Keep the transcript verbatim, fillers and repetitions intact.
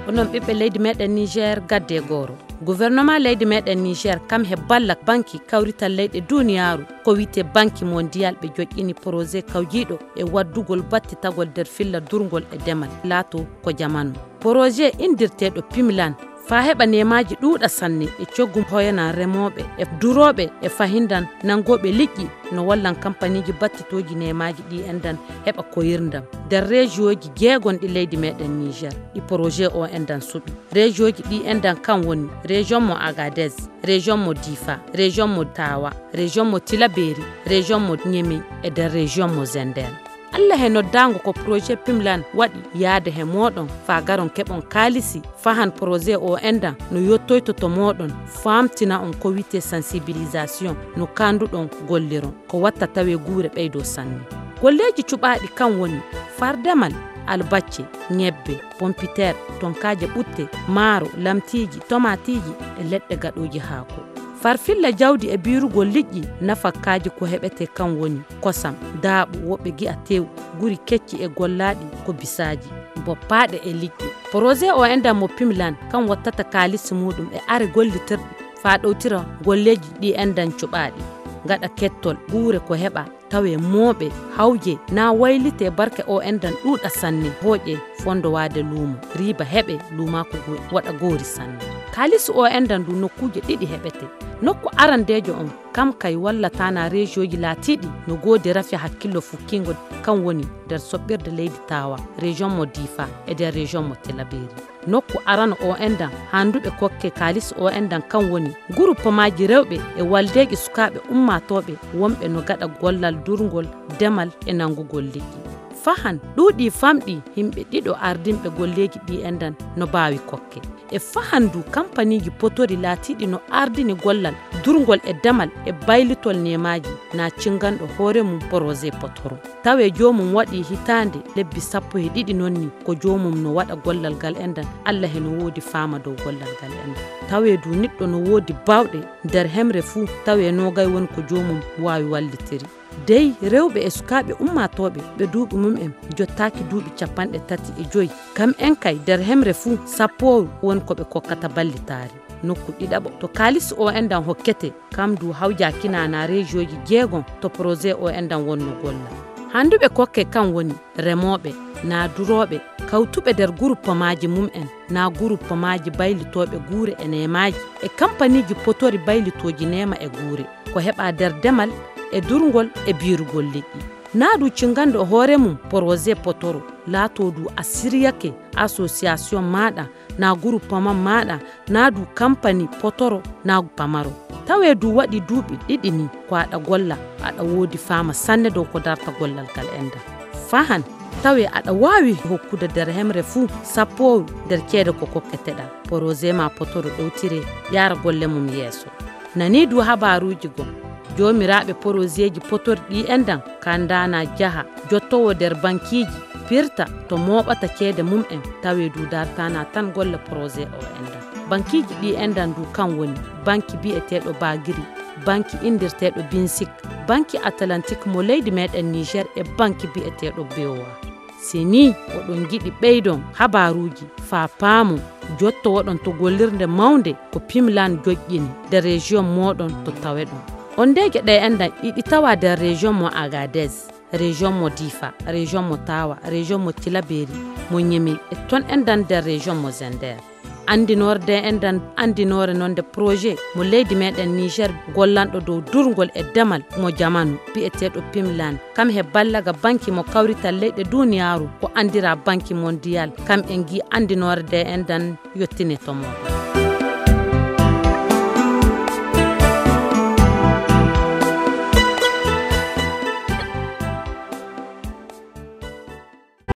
onon ɓiɓɓe leydi meɗen Niger gadde goro gouvernement leydi meɗen Niger kam he balla banki kawrital leyɗe duniyaru ko wite banki mondial ɓe joƴƴini projet kawjiɗo e waddugol battitagol nder filla durgol e demal laato ko jamanu projet indirteɗo Pimlan fa heɓa nemaji ɗuuɗa sanne e coggum hoyana remoɓe e duroɓe e fahindan nangoɓe liƴƴi no wallan kampaniji battitoji nemaji ɗi endan heɓa koyirdam nder région ji jeegonɗi leydi meɗen Niger ɗi projet o endan suɓi région ji ɗi endan kan woni région mo Agadez région mo Difa région mo Tawa région mo Tilaberi région mo Niamey e nder région mo Zender Allah he noddango ko projet Pimlan waɗi yaade he moɗon fa garon keɓon kaalisi fahan projet o endan no yottoyto to moɗon famtina on ko wite sensibilisation no kanduɗon golliron ko watta tawe guure ɓeydo sanne golleji cuɓaɗi kan woni fardamal albacce ñebbe pompiter tonkaje ɓutte maaro lamtiji tomatiji e leɗɗe gaɗoji haako farfilla jawdi e birugol liƴƴi nafakkaji ko heɓete kan woni kosam daaɓu woɓɓe gi'a tew guri kecci e gollaɗi ko bisaji boppaɗe e liƴƴi projet o endan mo Pimlan kan wattata kalisi muɗum e are gollitirɗi fa ɗowtira golleji ɗi endan cuɓaɗi gaɗa kettol guure ko heɓa tawe mooɓe hawje na waylite barke o endan ɗuuɗa sanne hooƴe fondowade luumo riba heɓe luumako waɗa goori sanne kalisi o endan du nokkuje ɗiɗi heɓete nokku arandejo on kam kay wallatana région ji laatiɗi no goodi rafi hakkillo fukkingo kan woni nder soɓɓirde leydi Tawa région mo Difa e nder région mo Tilaberi nokku arano o endan handuɓe kokke kalisi o endan kan woni groupemanji rewɓe e waldeji sukaɓe ummatoɓe wonɓe no gaɗa gollal durgol demal e nangugol liƴƴi fahan ɗuuɗi famɗi himɓe ɗiɗo ardinɓe golleji ɗi endan no bawi kokke e fahandu kampaniji potori laatiɗi no ardini gollal durgol e demal e baylitol nemaji na cinganɗo hoore mum projet potoro tawe jomum waɗi hitande lebbi sappo e ɗiɗi nonni ko jomum no waɗa gollal gal endan Allah he no woodi fama dow gollal gal endan tawe du niɗɗo no woodi bawɗe nder hemre fuu tawe nogay woni ko jomum wawi wallitiri dey rewɓe e sukaɓe ummatoɓe ɓe duuɓi mum'en jottaki duuɓi capanɗe tati e joyi kam en kay nder hemre fuu sappo woni koɓe kokkata ballitaari nokku ɗiɗaɓo to kalisi o endan hokkete kam du hawjakinana région ji jeegon to projet o endan wonno golla handuɓe kokke kan woni remoɓe na duroɓe kawtuɓe nder groupemaji mum'en na groupemaji baylitoɓe guure e nemaji e kampaniji potori baylitoji nema e guure ko heɓa nder demal e durgol e birugol liƴƴi naadu cinganɗo hoore mum projet potoro laato du a siryake association maɗa na groupement maɗa naadu compagnie potoro na pamaro tawe du waɗi duuɓi ɗiɗi ni ko aɗa golla aɗa woodi fama sanne dow ko darta gollal gal enda fahan tawe aɗa wawi hokkude nder hemre fuu sappo nder ceede ko kokketeɗa projet ma potoro ɗowtire yara golle mum yeeso nani du habaruji gon jomiraɓe projet ji potorɗi endan kandana jaha jottowo nder bankiji firta to moɓata ceede mum'en tawe du dartana tan golle projet o endan bankiji ɗi endan du kan woni banki bi'eteɗo Bagiri banki indirteɗo Binsik banki Atlantique mo leydi meɗen Niger e banki bi'eteɗo Beowa sini oɗon giɗi ɓeydon habaruji fa paamo jotto woɗon to gollirde mawde ko Pimlan joƴƴini de région moɗon to tawe ɗon on ndege ɗe endan ɗiɗi tawa nder région mo Agadez région mo Difa région mo Tawa région mo Tilaberi mo Niamey e ton endan nder région mo Zender andinorde endan andinore nonde projet mo leydi meɗen Niger gollanɗo dow durgol e demal mo jamanu bi'eteɗo Pimlan kam he ballaga banki mo kawrital leyɗe duniyaru ko andira banki mondial kam en gi andinorde endan yottine to mo